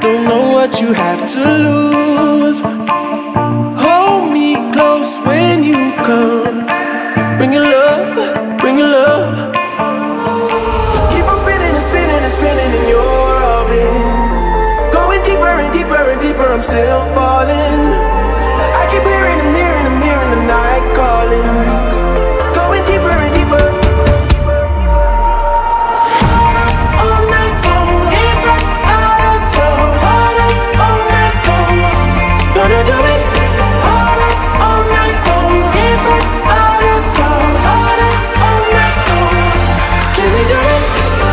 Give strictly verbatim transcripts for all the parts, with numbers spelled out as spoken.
don't know what you have to lose. Hold me close when you come. Bring your love, bring your love. Keep on spinning and spinning and spinning in your orbit. Going deeper and deeper and deeper, I'm still falling. I keep hearing and hearing and hearing the night calling. Going deeper and deeper. All night long, deeper out of the water. All night long, gonna do it. Harder, all night long, deeper out of the water. All night long, can we do it?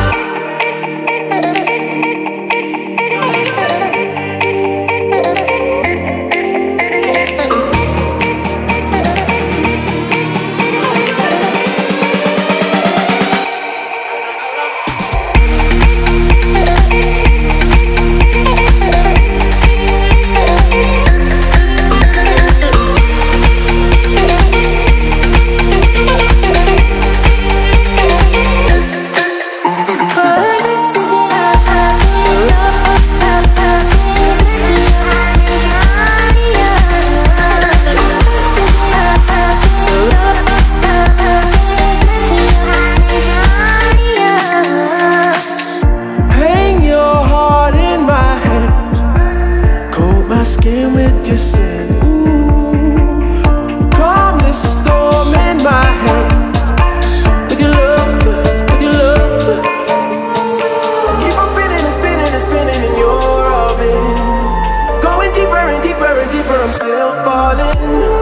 My skin with your skin. Ooh, calm this storm in my head. With your love, with your love. Keep on spinning and spinning and spinning in your orbit. Going deeper and deeper and deeper, I'm still falling.